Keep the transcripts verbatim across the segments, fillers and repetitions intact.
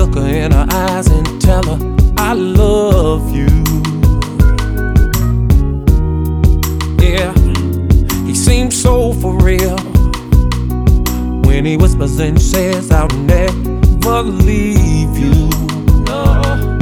look her in her eyes and tell her I love you. Yeah, he seems so for real when he whispers and says I'll never leave you. No.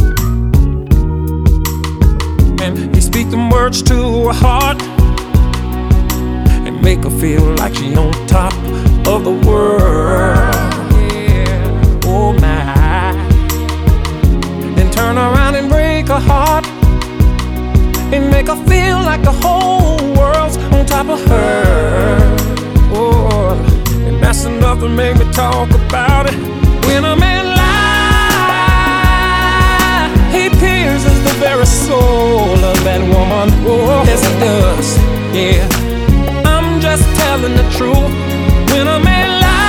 And he speaks them words to her heart and make her feel like she on top of the world. Yeah, oh my. Then turn around and break her heart and make her feel like the whole world's on top of her. Oh, and that's enough to make me talk about it. When a man lies, he pierces the very soul of that woman. Oh, yes it does, yeah. I'm just telling the truth. When a man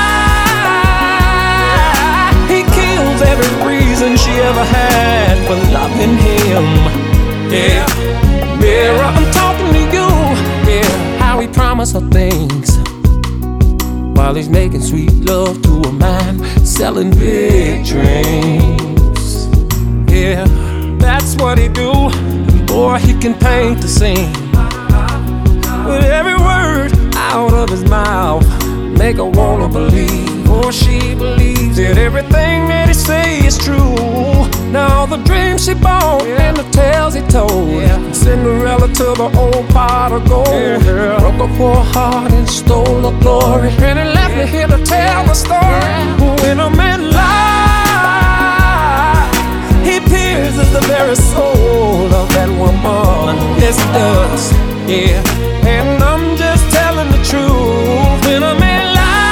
lies, he kills every reason she ever had for loving him. Yeah, mirror, I'm talking to you. Yeah, how he promised her things while he's making sweet love to a man selling big dreams. Yeah, that's what he do. Boy, he can paint the scene with every word out of his mouth. Make her wanna believe, or she believes that everything that he say is true. Now all the dreams she bought and the tales he told, yeah. Cinderella to the old pot of gold, yeah. Broke her poor heart and stole her glory, and he left me here to tell the story. Yeah. When a man lies, he pierces the very soul of that woman. Yes, he does, yeah. And I'm just telling the truth. When a man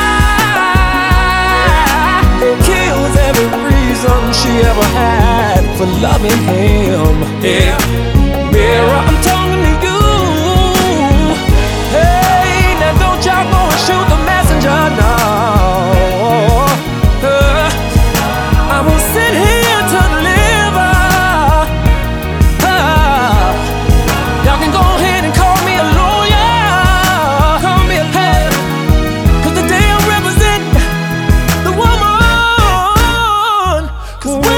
lies, he kills every reason she ever had for loving him. Yeah, mirror, I'm talking to you. Hey, now don't y'all go and shoot the messenger, no. Uh, I will sit here to deliver. Uh, y'all can go ahead and call me a lawyer, call me a head, 'cause today I'm representing the woman. 'Cause